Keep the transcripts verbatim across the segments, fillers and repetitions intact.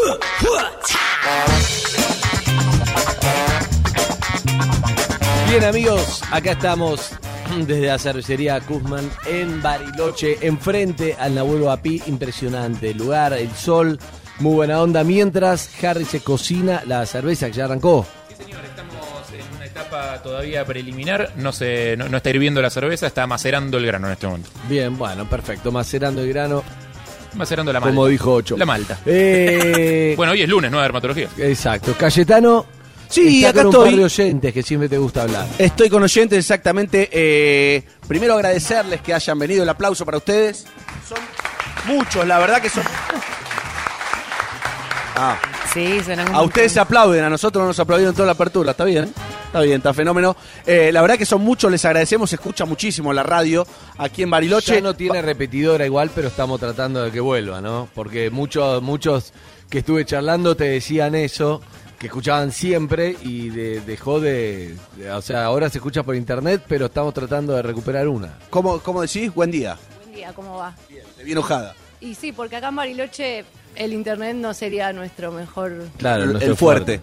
Bien, amigos, acá estamos desde la cervecería Kuzman en Bariloche, enfrente al Nahuel Huapi. Impresionante el lugar, el sol, muy buena onda. Mientras Harry se cocina la cerveza que ya arrancó. Sí, señor, estamos en una etapa todavía preliminar. No, se, no, no está hirviendo la cerveza, está macerando el grano en este momento. Bien, bueno, perfecto. Macerando el grano. Macerando la malta. Como dijo Ocho. La malta. Eh... Bueno, hoy es lunes, ¿no? De dermatología. Exacto. Cayetano. Sí, está acá con estoy. un par de oyentes que siempre te gusta hablar. Estoy con oyentes, exactamente. Eh, primero agradecerles que hayan venido. El aplauso para ustedes. Son muchos, la verdad que son... Ah. Sí, suenan un A ustedes se aplauden, a nosotros no nos aplaudieron toda la apertura. Está bien, ¿eh? Está bien, está fenómeno. Eh, la verdad que son muchos, les agradecemos. Se escucha muchísimo la radio aquí en Bariloche. Ya no tiene repetidora igual, pero estamos tratando de que vuelva, ¿no? Porque muchos, muchos que estuve charlando te decían eso, que escuchaban siempre y de, dejó de, de... O sea, ahora se escucha por internet, pero estamos tratando de recuperar una. ¿Cómo, cómo decís? Buen día. Buen día, ¿cómo va? Bien, te vi enojada. Y sí, porque acá en Bariloche el internet no sería nuestro mejor Claro, El, nuestro el fuerte.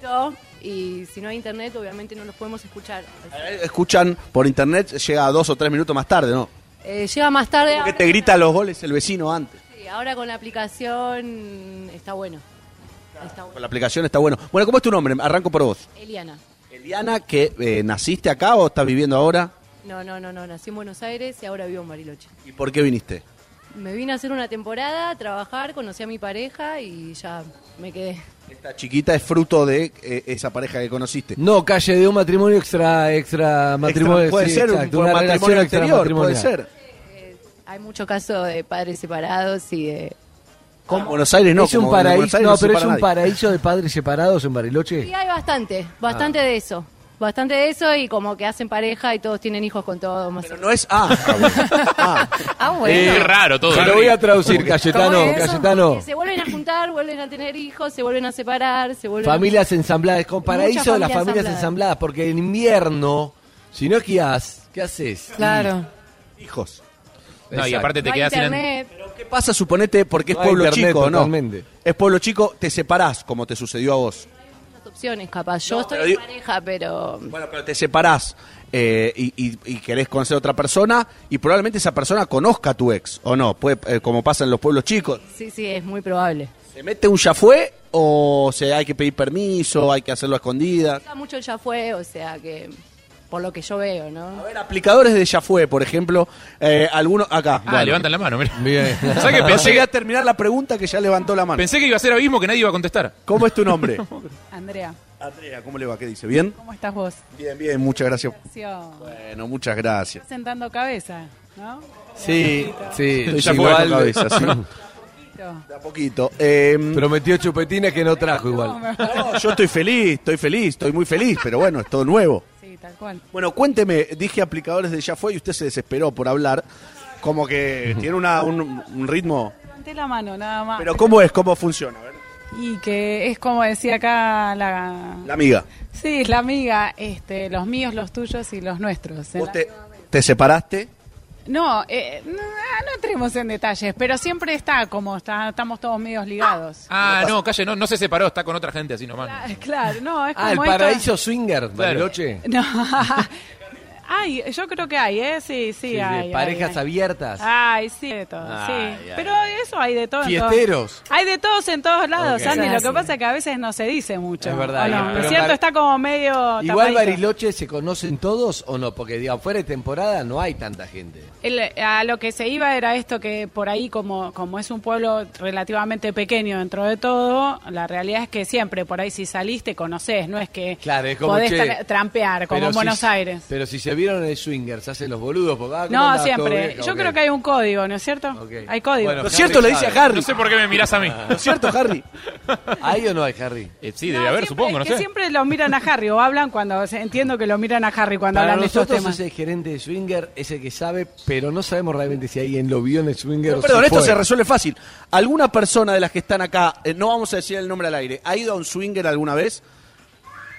y si no hay internet obviamente no los podemos escuchar. Eh, Escuchan por internet, llega dos o tres minutos más tarde, ¿no? Eh, llega más tarde. Porque ahora te con grita la- los goles el vecino antes. Sí, ahora con la aplicación está bueno. Está Con bueno. la aplicación está bueno. Bueno, ¿cómo es tu nombre? Arranco por vos. Eliana. Eliana, que eh, ¿naciste acá o estás viviendo ahora? No, no, no, no, nací en Buenos Aires y ahora vivo en Bariloche. ¿Y por qué viniste? Me vine a hacer una temporada, a trabajar, conocí a mi pareja y ya me quedé. Esta chiquita es fruto de eh, esa pareja que conociste. No, calle de un matrimonio extra, extra matrimonio. Extra- puede sí, ser un- exacto, un una matrimonio relación anterior, puede extramatrimonial. ser. Eh, hay mucho caso de padres separados y de... Como en Buenos Aires no. es un como en Buenos paraíso, Aires no, se pero es separa un nadie. paraíso de padres separados en Bariloche. Y hay bastante, bastante de eso. Bastante de eso y como que hacen pareja y todos tienen hijos con todos. Más Pero no es... Ah, está bueno. Ah, Ah, bueno. Qué raro todo. Te lo voy a traducir, Cayetano. ¿Cómo es eso? Cayetano. Que se vuelven a juntar, vuelven a tener hijos, se vuelven a separar, se vuelven Familias ensambladas, con paraíso Muchas de las familias familias ensambladas. ensambladas, porque en invierno, si no esquías, ¿qué haces? Claro. hijos. No, y Exacto. aparte te No hay quedas sin... internet. ¿Qué pasa, suponete, porque es No hay pueblo internet, chico, ¿no? totalmente. Es pueblo chico, te separás, como te sucedió a vos. Muchas opciones, capaz. Yo No, estoy pero en digo- pareja, pero... Bueno, pero te separás eh, y, y- y querés conocer a otra persona y probablemente esa persona conozca a tu ex, ¿o no? Puede, eh, como pasa en los pueblos chicos. Sí, sí, es muy probable. ¿Se mete un ya fue o se hay que pedir permiso, hay que hacerlo a escondidas? Ya mucho ya fue, o sea que... Por lo que yo veo, A ¿no? ver, aplicadores de ya fue, por ejemplo, eh, algunos acá. Ah, Bueno. levantan la mano, mira. Bien. ¿Sabes qué? No Pensé, llegué a terminar la pregunta que ya levantó la mano. pensé que iba a ser abismo que nadie iba a contestar. ¿Cómo es tu nombre? Andrea, Andrea, ¿cómo le va? ¿Qué dice? ¿Bien? ¿cómo estás vos? Bien, bien, muchas gracias. Nació Bueno, muchas gracias. sentando cabeza, ¿no? Sí, sí, Ya fue igual la cabeza, sí. Listo. De a poquito. Eh, prometió chupetines que no trajo igual. no, yo estoy feliz, estoy feliz, estoy muy feliz, pero bueno, es todo nuevo. Sí, tal cual. Bueno, cuénteme, dije aplicadores de ya fue y usted se desesperó por hablar, como que tiene una, un, un ritmo. Levanté la mano, nada más. Pero ¿cómo es? ¿Cómo funciona? A ver. Y que es como decía acá la... La amiga, Sí, la amiga, este, los míos, los tuyos y los nuestros. vos te, te separaste. No, eh, no, no entremos en detalles, pero siempre está como está, estamos todos medios ligados. Ah, no, calle, no, no se separó, está con otra gente así nomás. Claro, claro, no, es como Ah, el esto- paraíso swinger, Bariloche. No, ay, yo creo que hay, ¿eh? Sí, sí, Sí, de hay. parejas hay, hay. abiertas. Ay, sí, de todo, Ay, sí. ay, Pero ay. eso hay de todo. en todo. Fiesteros. Hay de todos en todos lados, Ok. Andy. Lo Sí. que pasa es que a veces no se dice mucho. Es verdad, ¿o no? y- ¿No pero es cierto? Bar- Está como medio Igual tapadito. Bariloche se conocen todos o no, porque digo, fuera de temporada no hay tanta gente. El- a lo que se iba era esto que por ahí, como, como es un pueblo relativamente pequeño dentro de todo, la realidad es que siempre por ahí si saliste conocés, no es que Claro, es como, podés che, tra- trampear como pero en si- Buenos Aires. Pero si se vieron en el swinger, se hacen los boludos. Porque, ah, ¿cómo No, andás? ¿Todo siempre. bien? Yo Ok. creo que hay un código, ¿no es cierto? Ok. Hay código. Bueno, ¿Lo cierto le dice a Harry? No sé por qué me mirás a mí. ¿Lo cierto, Harry? ¿Hay o no hay, Harry? Eh, sí, No, debe haber, siempre- supongo, no es que sé. siempre lo miran a Harry o hablan cuando se- entiendo que lo miran a Harry cuando Para hablan de estos nosotros temas. ese gerente de swinger es el que sabe, pero no sabemos realmente si alguien lo vio en el swinger Pero, o perdón, si esto fue. se resuelve fácil. ¿Alguna persona de las que están acá, eh, no vamos a decir el nombre al aire, ha ido a un swinger alguna vez?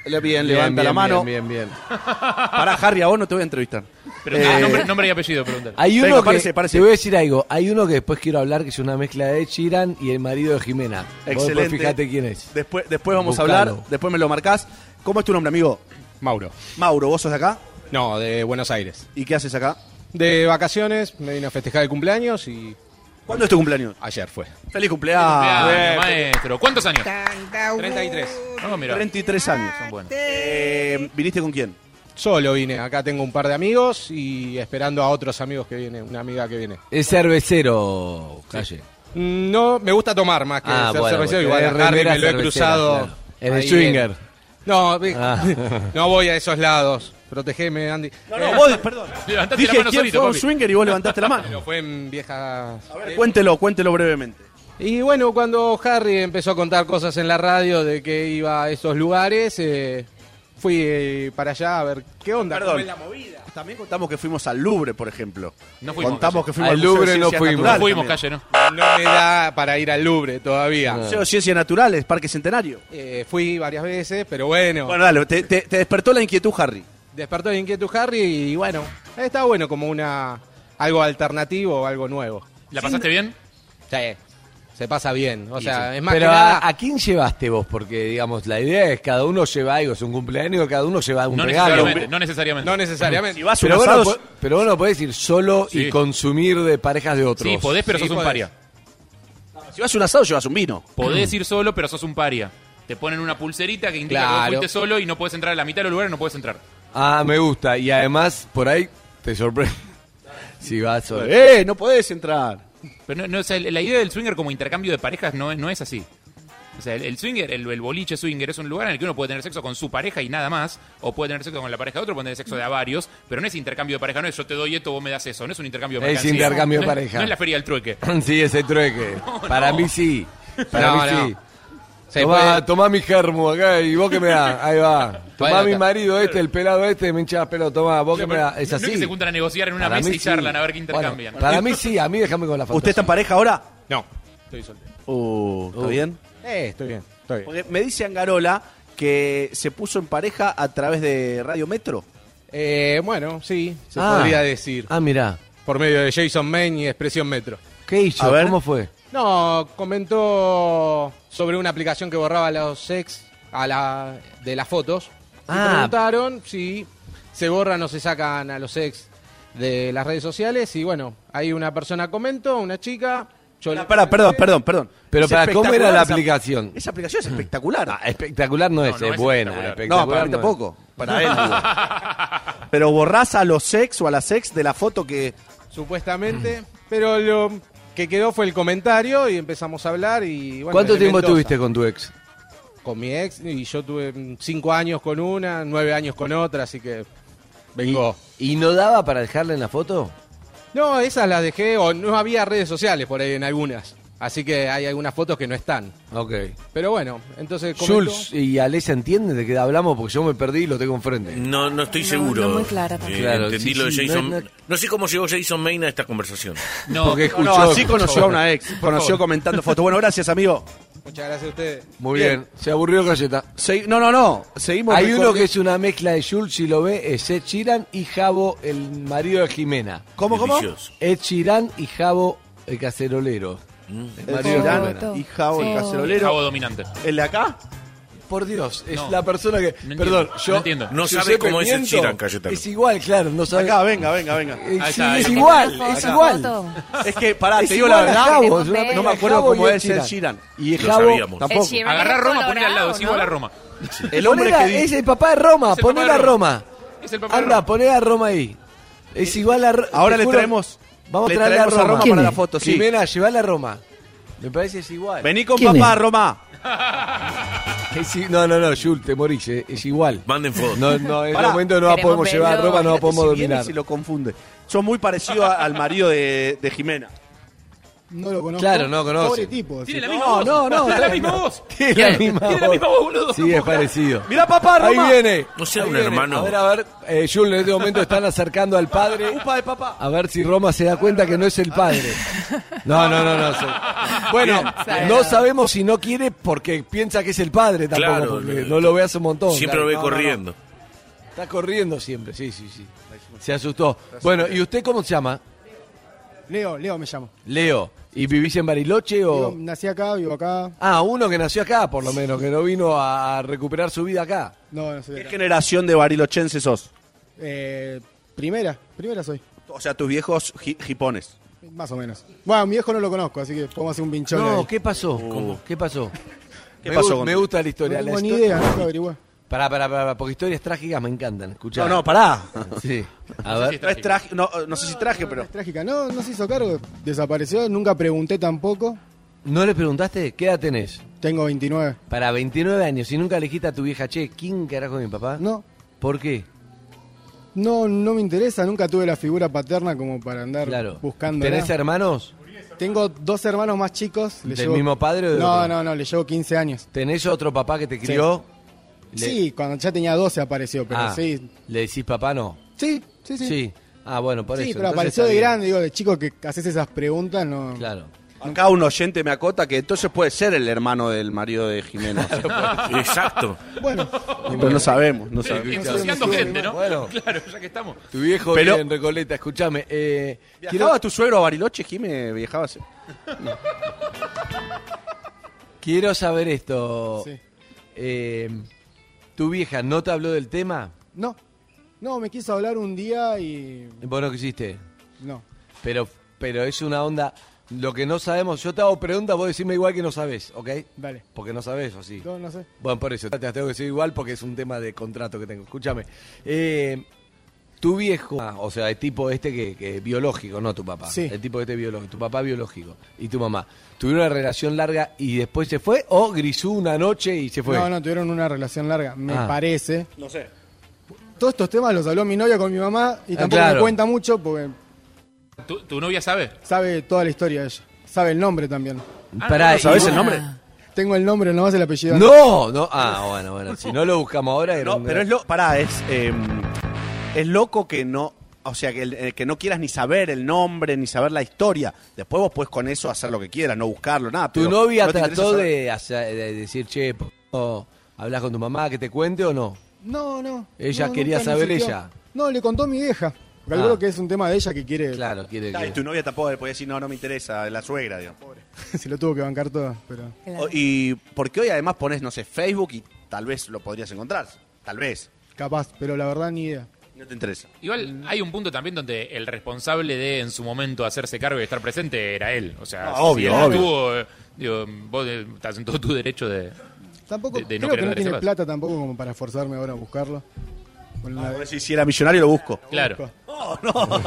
Le- Bien, levanta la mano. Bien, bien, bien. Pará, Harry, a vos no te voy a entrevistar. Pero, Eh, nombre, nombre y apellido, preguntar. Hay uno Venga, que, parece, parece. te voy a decir algo, hay uno que después quiero hablar que es una mezcla de Ed Sheeran y el marido de Jimena. Vos después Excelente. fíjate quién es. Después, después vamos Buscalo. a hablar, después me lo marcás. ¿Cómo es tu nombre, amigo? Mauro. Mauro, ¿vos sos de acá? No, de Buenos Aires. ¿Y qué haces acá? De vacaciones, me vine a festejar el cumpleaños y ¿Cuándo es tu cumpleaños? ayer fue. Feliz cumpleaños. Cumpleaños, maestro. ¿Cuántos años? treinta y tres. No, mira. treinta y tres años. Son buenos. Eh, ¿Viniste con quién? Solo vine, acá tengo un par de amigos y esperando a otros amigos que vienen, una amiga que viene. Es cervecero, Calle. No, me gusta tomar más que Ah, ser bueno, cervecero, porque igual es a Harry remera me lo he cervecera, cruzado. claro. En el ahí swinger. No, vi- Ah. no voy a esos lados. Protegeme, Andy. No, no, vos, perdón. Levantaste Dije la mano quién solito, fue un papi. swinger y vos levantaste la mano. Pero fue en viejas... A ver, cuéntelo, cuéntelo brevemente. Y bueno, cuando Harry empezó a contar cosas en la radio de que iba a esos lugares, eh, fui eh, para allá a ver qué onda. Perdón. cómo es la movida. También contamos que fuimos al Louvre, por ejemplo. No fuimos, Contamos Calle. que fuimos Al al, Museo Louvre de no Ciencias fuimos. Naturales No fuimos, también. Calle, ¿no? No me da para ir al Louvre todavía. Museo de Ciencias Naturales, Parque Centenario. Eh, fui varias veces, pero bueno, Bueno, dale, te, te- te despertó la inquietud, Harry. despertó la inquietud Harry y bueno, está bueno como una algo alternativo, algo nuevo. ¿La pasaste bien? Sí, se pasa bien. O sea, sí. es más Pero que nada... a, ¿a quién llevaste vos? Porque, digamos, la idea es cada uno lleva algo, es un cumpleaños, cada uno lleva un No regalo. necesariamente, no necesariamente. No necesariamente. Si vas a un Pero vos, no, asado, po- pero vos no podés ir solo y Sí. consumir de parejas de otros. Sí, podés, pero Sí, sos un podés. paria. si vas a un asado, llevas un vino. Podés ir solo, pero sos un paria. Te ponen una pulserita que indica que Claro. vos fuiste solo y no podés entrar a la mitad de los lugares, no podés entrar. Ah, me gusta. Y además, por ahí te sorprende. Si vas solo. ¡Eh! No podés entrar. Pero no, no, o sea, la idea del swinger como intercambio de parejas no, es- no es así. O sea, el, el swinger, el, el boliche swinger es un lugar en el que uno puede tener sexo con su pareja y nada más, o puede tener sexo con la pareja de otro, puede tener sexo de a varios, pero no es intercambio de pareja, no es yo te doy esto, vos me das eso, no es un intercambio de Es mercancía. intercambio de No es- pareja. No es la feria del trueque. Sí, ese trueque. Para no. mí sí. Para No, mí no. sí. Se Tomá, puede- tomá mi germo acá y vos que me das. Ahí va. Tomá Bueno, mi acá. marido este, el pelado este, me hinchas pelo, tomá, vos que me das. Es No es así. que se juntan a negociar en una Para mesa mí y sí. charlan a ver qué intercambian. Bueno, para mí sí, a mí déjame con la fantasía. ¿Usted está en pareja ahora? No, estoy soltero. Uh, ¿está Uh. bien? Eh, estoy bien, estoy bien. Porque me dice Angarola que se puso en pareja a través de Radio Metro. Eh, bueno, sí, se Ah. podría decir. Ah, mirá. Por medio de Jason Maine y Expresión Metro. ¿Qué hizo? A ver. ¿Cómo fue? No, comentó sobre una aplicación que borraba los ex a la, de las fotos. Y Ah. preguntaron si se borran o se sacan a los ex de las redes sociales. Y bueno, ahí una persona comentó, una chica. Yo le- Pará, perdón, perdón, perdón. Pero Es para, ¿cómo era la espectacular esa- aplicación? Esa aplicación es espectacular. Ah, espectacular no, es, no es es buena. espectacular. Espectacular No, para mí no es. tampoco. Para él. digo. Pero borrás a los ex o a las ex de la foto que... Supuestamente. Pero lo que quedó fue el comentario y empezamos a hablar. Y, bueno, ¿Cuánto desde tiempo Mendoza. tuviste con tu ex? Con mi ex. Y yo tuve mm, cinco años con una, nueve años con otra, así que vengo. ¿Y no daba para dejarle en la foto? No, esas las dejé, o no había redes sociales por ahí en algunas. Así que hay algunas fotos que no están. Ok. Pero bueno, entonces comentó- Jules y Alessia entienden de qué hablamos porque yo me perdí y lo tengo enfrente. No, no estoy No, seguro. no muy clara tampoco. Eh, Claro, entendí sí, lo de sí, Jason. no, No, no- sé cómo llegó Jason Maine a esta conversación. No, Porque No, no, escuchó- así conoció a una ex. Conoció comentando fotos. Bueno, gracias, amigo. Muchas gracias a ustedes. Muy bien. Se aburrió Galleta. Segui- no, no, no. Seguimos. Hay mejor uno que es una mezcla de Jules, si lo ve, es Ed Sheeran y Javo, el marido de Jimena. ¿Cómo, cómo? Delicioso. Ed Sheeran y Javo, el cacerolero. El El marido de Girán Jimena. y Javo, el Sí. cacerolero. Cabo dominante. ¿El de acá? Por Dios, es No. la persona que... No Perdón, entiendo, yo... no entiendo. No Giuseppe sabe cómo es Ed Miento, Sheeran, Cayetano. Es igual, claro, no sabe... Acá, venga, venga, venga. Eh, Ahí sí, está, ahí es está. igual, Foto, es esa igual. foto. Es que, pará, Es te digo la igual a verdad. Javo, que es una no mezcla No me de acuerdo Javo cómo y Ed es el Sheeran. Sheeran. Y Lo Javo sabíamos. tampoco. El Sheeran Agarrá es Roma, ponle al lado, es colorado, igual ¿no? a Roma. El hombre Ponela, que di- es el papá de Roma, Es el ponela papá a de Roma. Es el papá de Anda, Roma. poné a Roma ahí. Es igual a Roma. Ahora le traemos. Vamos a le traerle a traemos Roma. para la foto, sí. Jimena, llevala a Roma. Me parece es igual. Vení con papá, Roma. Es i- no, no, no, Jules, te morís, eh, es igual. Manden fotos. No, no, en este Pará. momento no la Queremos podemos llevar a verlo. Roma, no la podemos Si viene dominar. y se lo confunde. Son muy parecidos a- al marido de, de Jimena. No lo conozco. Claro, no conoce. Pobre tipo. Tiene sí. la misma No, voz. no, no, Tiene la está- misma voz. Tiene la misma Tiene la voz. misma voz, boludo. Sí, es parecido. Mirá, papá, Ahí Roma. viene. No sea Ahí un viene. hermano. A ver, a ver. Eh, Jules, en este momento están acercando al padre. Upa de papá. A ver si Roma se da cuenta que no es el padre. No, no, no, no. se- Bueno, no sabemos si no quiere porque piensa que es el padre tampoco, Claro, porque no. no lo ve hace un montón. Siempre claro. lo ve No, no, no. corriendo. Está corriendo siempre, sí, sí, sí. Se asustó. Bueno, ¿y usted cómo se llama? Leo, Leo me llamo. Leo. ¿Y vivís en Bariloche o...? Digo, nací acá, vivo acá. Ah, uno que nació acá, por lo menos, que no vino a recuperar su vida acá. No, no soy de ¿Qué acá. generación de barilochenses sos? Eh, primera, primera soy. O sea, tus viejos ji- jipones. Más o menos. Bueno, mi viejo no lo conozco, así que podemos hacer un pinchón. No, ahí. ¿qué pasó? ¿Cómo? ¿Qué pasó? ¿Qué me, pasó gu- con me tu- gusta la No historia. tengo la ni historia- idea, no lo averigué. Pará, pará, pará, porque historias trágicas me encantan. Escuchá. No, no, pará. Sí. A No sé ver. si está- No es traje, no, no sé si traje, pero. Es trágica. No, no se hizo cargo. Desapareció, nunca pregunté tampoco. ¿No le preguntaste qué edad tenés? Tengo veintinueve. Para veintinueve años y nunca le dijiste a tu vieja, che, ¿quién carajo es mi papá? No, ¿Por qué? no, no me interesa. Nunca tuve la figura paterna como para andar Claro. buscando. ¿Tenés hermanos? Tengo dos hermanos más chicos. le ¿Del llevo- mismo padre o de No, otro? no, no, le llevo quince años. ¿Tenés otro papá que te crió? Le- Sí, cuando ya tenía doce apareció, pero Ah, sí. ¿le decís papá no? Sí, sí, sí. Sí. Ah, bueno, por Sí, eso. pero entonces apareció está de bien. grande, digo, de chico que haces esas preguntas, no. Claro. Acá un oyente me acota que entonces puede ser el hermano del marido de Jimena. Exacto. Bueno, Pero no sabemos, no sabemos. Ensuciando No sé, gente, ¿no? Bueno. Claro, ya que estamos. Tu viejo Pero- vive en Recoleta, escúchame. Eh, ¿Viajaba tu suegro a Bariloche, Jimé? ¿Viajaba así? Quiero saber esto. Sí. Eh, ¿Tu vieja no te habló del tema? no. No, me quiso hablar un día y. Vos no quisiste. No. Pero, pero es una onda. Lo que no sabemos, yo te hago preguntas, vos decime igual que no sabés, ¿ok? Dale. Porque no sabés, ¿o sí? No, no sé. Bueno, por eso, te las tengo que decir igual porque es un tema de contrato que tengo. Escúchame. Eh, tu viejo, ah, o sea, el tipo este que, que biológico, no tu papá. Sí. El tipo este biológico, tu papá biológico y tu mamá. ¿Tuvieron una relación larga y después se fue o grisó una noche y se fue? No, no, tuvieron una relación larga, me Ah. parece. No sé. Todos estos temas los habló mi novia con mi mamá y Ah, tampoco claro. me cuenta mucho porque ¿Tu, tu novia sabe? sabe toda la historia de ella. Sabe el nombre también. Pará, ¿No sabés y- el nombre? Tengo el nombre, nomás el apellido. No, no. Ah, bueno, bueno. Si no lo buscamos ahora. era No, un- pero es lo, pará, es, eh, es loco que no, o sea, que, el- eh, que no quieras ni saber el nombre, ni saber la historia. Después vos podés con eso hacer lo que quieras, no buscarlo, nada. ¿Tu pero novia no te interesa trató saber. de, hacer- de decir, che, ¿puedo hablar con tu mamá que te cuente o no? No, no. Ella no, quería nunca saber insistió. ella. No, le contó mi vieja. Calculo Ah. que es un tema de ella que quiere. Claro, quiere Ah, y que... tu novia tampoco le podía decir, no, no me interesa, la suegra, digamos. Se lo tuvo que bancar todo, pero. O- y porque hoy además pones, no sé, Facebook y tal vez lo podrías encontrar. Tal vez. Capaz, pero la verdad ni idea. No te interesa. Igual hay un punto también donde el responsable de en su momento hacerse cargo y estar presente era él. O sea, No, si obvio, él obvio. estuvo, eh, digo, vos eh, estás en todo tu derecho de... Tampoco, De- de no creo que querer no tiene reservas. plata tampoco como para forzarme ahora a buscarlo. Con la- Por decir, si era millonario lo busco. Claro. busco.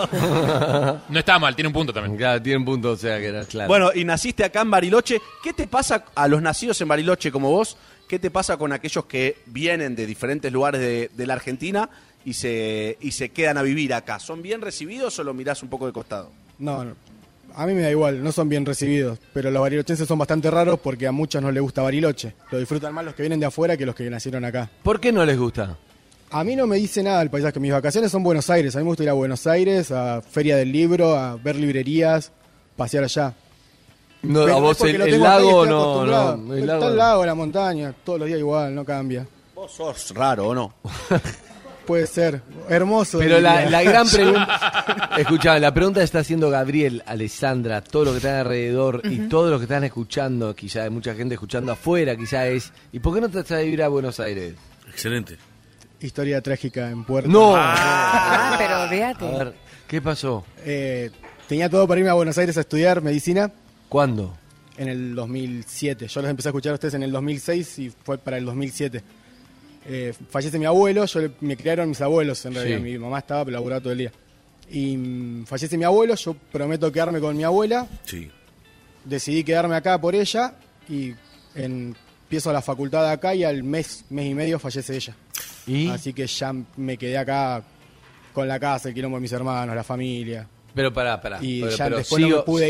No está mal, tiene un punto también. Claro, tiene un punto, o sea, que era claro. Bueno, y naciste acá en Bariloche. ¿Qué te pasa a los nacidos en Bariloche como vos? ¿Qué te pasa con aquellos que vienen de diferentes lugares de, de la Argentina y se, y se quedan a vivir acá? ¿Son bien recibidos o lo mirás un poco de costado? No, no. A mí me da igual, no son bien recibidos. Pero los barilochenses son bastante raros porque a muchos no les gusta Bariloche. Lo disfrutan más los que vienen de afuera que los que nacieron acá. ¿Por qué no les gusta? A mí no me dice nada el paisaje. Mis vacaciones son Buenos Aires. A mí me gusta ir a Buenos Aires, a Feria del Libro, a ver librerías, pasear allá. No, Pero a es vos porque el, lo el tengo acá y lago estoy no, acostumbrado. no, el Está lago el no. lago, la montaña, todos los días igual, no cambia. Vos sos raro, ¿o no? Puede ser, hermoso. Pero la, diría. la gran pregunta... Escuchá, la pregunta que está haciendo Gabriel, Alessandra, todo lo que están alrededor y todo lo que están escuchando, quizá hay mucha gente escuchando afuera, quizá es... ¿Y por qué no te vas a vivir a Buenos Aires? Excelente. Historia trágica en Puerto. ¡No! Ah, pero A olvídate. ver, ¿qué pasó? Eh, tenía todo para irme a Buenos Aires a estudiar medicina ¿Cuándo? en el dos mil siete. Yo los empecé a escuchar a ustedes en el dos mil seis y fue para el dos mil siete. Eh, fallece mi abuelo, yo le- me criaron mis abuelos en realidad. Sí. Mi mamá estaba, pero laburaba todo el día. Y mm, fallece mi abuelo, yo prometo quedarme con mi abuela. Sí. Decidí quedarme acá por ella y en- empiezo la facultad acá y al mes, mes y medio fallece ella. ¿Y? Así que ya me quedé acá con la casa, el quilombo de mis hermanos, la familia. Pero pará, pará. Y pero, ya pero después no sigo- me pude ir.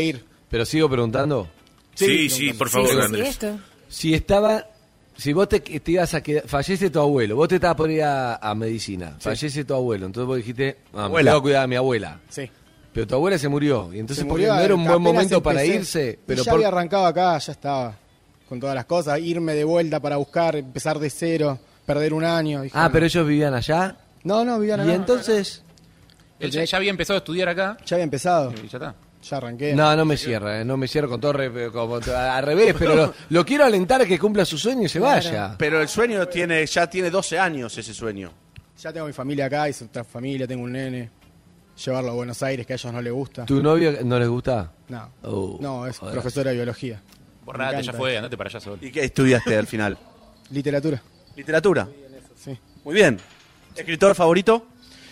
Pero sigo preguntando. Sí, sí, por favor, Sí, sí, sí, Andrés. esto. Si estaba, si vos te, te ibas a quedar, fallece tu abuelo, vos te estabas por ir a, a medicina, fallece tu abuelo, entonces vos dijiste, ah, me Abuela. tengo que cuidar a mi abuela. Sí. Pero tu abuela se murió, y entonces Se porque murió, no era un buen apenas momento para empecé. irse, Y pero ya por- había arrancado acá, ya estaba con todas las cosas, irme de vuelta para buscar, empezar de cero, perder un año. Dije, Ah, no. pero ellos vivían allá, No, no, vivían y acá. entonces, Él ya, ya había empezado a estudiar acá Ya había empezado, y ya está. ya arranqué. no, no me cierra, eh, no me cierra con todo re- como, al revés, pero lo, lo quiero alentar a que cumpla su sueño y se vaya. Pero el sueño tiene ya tiene doce años, ese sueño. Ya tengo mi familia acá, hice otra familia, tengo un nene. Llevarlo a Buenos Aires, que a ellos no les gusta. ¿Tu novio no les gusta? No, Oh, no, es joder. profesora de biología. Borrate, Me ya encanta. fue, andate para allá solo. ¿Y qué estudiaste al final? Literatura, Literatura. sí. Muy bien. ¿Escritor favorito?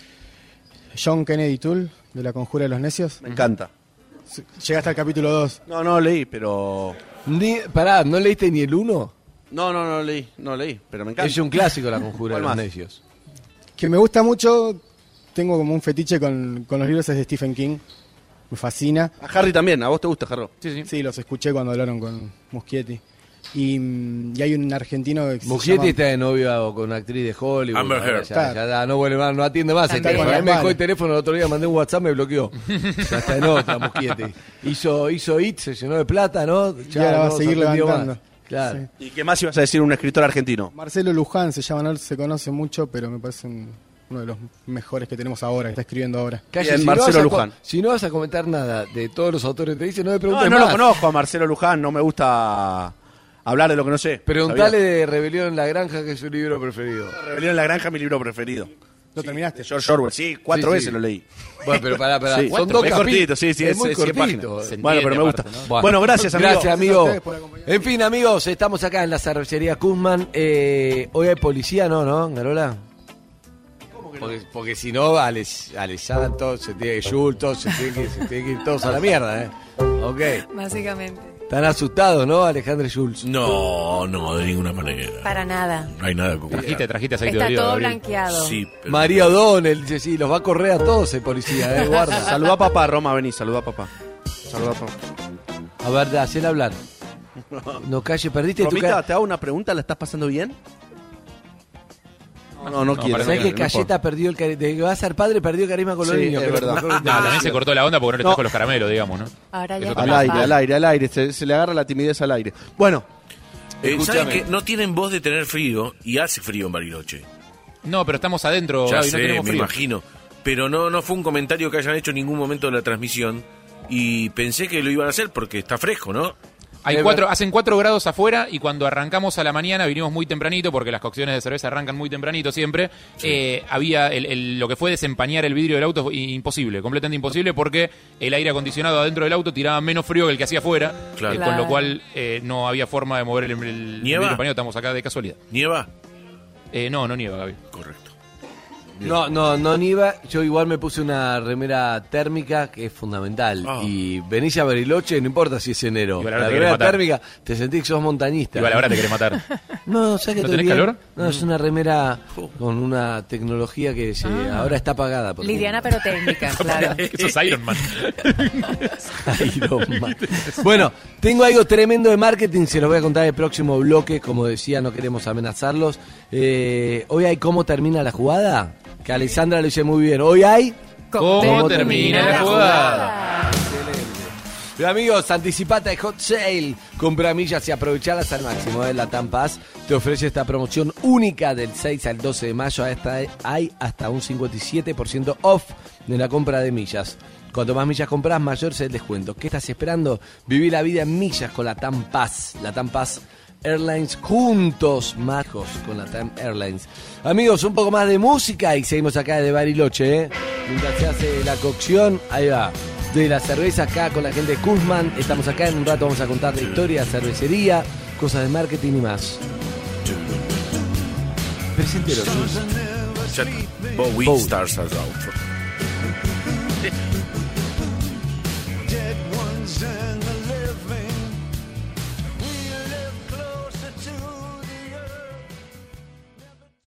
John Kennedy Toole, de La Conjura de los Necios. Me encanta. Sí, llegaste al capítulo dos. No, no leí, pero... Ni, pará, ¿no leíste ni el uno? No, no, no leí, no leí, pero me encanta. Es un clásico La Conjura de ¿Cuál los más? Necios. Que me gusta mucho, tengo como un fetiche con, con los libros es de Stephen King. Me fascina. A Harry también, ¿a vos te gusta, Jarro? Sí, sí. Sí, los escuché cuando hablaron con Muschietti. Y, mm, y hay un argentino que se Muschietti llama- está de novio con una actriz de Hollywood. Amber ahora Heard. Ya, Claro. ya, ya no vuelve más, no atiende más el Está teléfono. con A mí me las dejó el manos. teléfono el otro día, mandé un WhatsApp, me bloqueó. Ya está en otra, Muschietti. Hizo, hizo hit, se llenó de plata, ¿no? Y ahora va a no seguir se atendió levantando. más. Claro. Sí. ¿Y qué más ibas a decir un escritor argentino? Marcelo Luján se llama, no se conoce mucho, pero me parece un- uno de los mejores que tenemos ahora, que está escribiendo ahora. Calle, Bien, si Marcelo no vas a co- Luján. Si no vas a comentar nada de todos los autores que te dicen, no me No, preguntes no más. lo conozco a Marcelo Luján, no me gusta hablar de lo que no sé. Preguntale ¿Sabías? de Rebelión en la Granja, que es su libro preferido. Rebelión en la Granja, mi libro preferido. ¿Lo terminaste? De George Orwell, sí, cuatro Sí, veces sí. lo leí. Bueno, pero pará, pará. Sí. Son dos Es cortito, capítulos. sí, sí, es es- muy es cien cortito. páginas. Se Bueno, pero me entiende gusta. aparte, ¿no? Bueno, gracias, amigo. Gracias, amigo. ustedes por acompañarme. En fin, amigos, estamos acá en la cervecería Kuzman. Eh, hoy hay policía, ¿no? ¿No, Garola? Porque, porque si no, Alex, Alessandro, se tiene que Jules, todos se tiene que, se tiene que ir todos a la mierda, ¿eh? Ok. Básicamente. Están asustados, ¿no, Alejandro y Jules? No, no, de ninguna manera. Para nada. No hay nada que ocultar. Trajiste, trajiste aceite de Está oliva. todo Gabriel. blanqueado. Sí, pero... María O'Donnell dice, sí, los va a correr a todos el policía, ¿eh? Guarda. Saludá a papá, Roma, vení, saludá a papá. Saludá a papá. A ver, hacele hablar. No calle, perdiste tu Romita, cara. te hago una pregunta, ¿la estás pasando bien? No, no, no quiero. parece ¿Sabes no, que Cayeta perdió el carisma? De que va a ser padre, perdió el carisma con los Sí, niños. es que verdad. mejor- No, también se cortó la onda porque no le No. trajo los caramelos, digamos, ¿no? Ahora ya Eso está Al también. aire, papá. al aire, al aire. Se, se le agarra la timidez al aire. Bueno, Eh, ¿Saben Escúchame. que no tienen voz de tener frío? Y hace frío en Bariloche. No, pero estamos adentro, Ya Gaby, no sé, tenemos me frío. imagino. Pero no, no fue un comentario que hayan hecho en ningún momento de la transmisión. Y pensé que lo iban a hacer porque está fresco, ¿no? Hay Es cuatro, verdad. hacen cuatro grados afuera y cuando arrancamos a la mañana vinimos muy tempranito porque las cocciones de cerveza arrancan muy tempranito siempre. Eh, había el- el- lo que fue desempañar el vidrio del auto fue imposible, completamente imposible porque el aire acondicionado adentro del auto tiraba menos frío que el que hacía afuera, Claro. eh, con Claro. lo cual eh, no había forma de mover el, el ¿Nieva? vidrio empañado. Estamos acá de casualidad. ¿Nieva? Eh, no, no nieva, Gaby. Correcto. No, no, no nieva. Yo igual me puse una remera térmica que es fundamental. Ah. Y venís a Bariloche, no importa si es enero. Igual La ahora te remera querés matar. térmica, te sentís que sos montañista. Igual ahora te querés matar. No, ¿sabes que ¿No estoy tenés bien? calor? No, es una remera con una tecnología que se, ahora está apagada. porque- Liviana pero técnica, claro. Eso es Iron Man. Iron Man. Bueno, tengo algo tremendo de marketing, se los voy a contar en el próximo bloque. Como decía, no queremos amenazarlos. Eh, hoy hay cómo termina la jugada, que Alexandra lo dice muy bien. Hoy hay... ¿Cómo termina la jugada? Pero amigos, anticipate de Hot Sale. Compra millas y aprovechalas al máximo. ¿eh? La Tampaz te ofrece esta promoción única del seis al doce de mayo. Hasta, hay hasta un cincuenta y siete por ciento off de la compra de millas. Cuanto más millas compras, mayor es el descuento. ¿Qué estás esperando? Viví la vida en millas con la Tampaz. La Tampaz Airlines, juntos, majos con la Tam Airlines. Amigos, un poco más de música y seguimos acá de Bariloche, ¿eh? Mientras se hace la cocción, ahí va, de la cerveza acá con la gente de Kuzman. Estamos acá, en un rato vamos a contar la historia, cervecería, cosas de marketing y más. Preséntelo. Ya está. Bowie Bowie. Stars Are Out.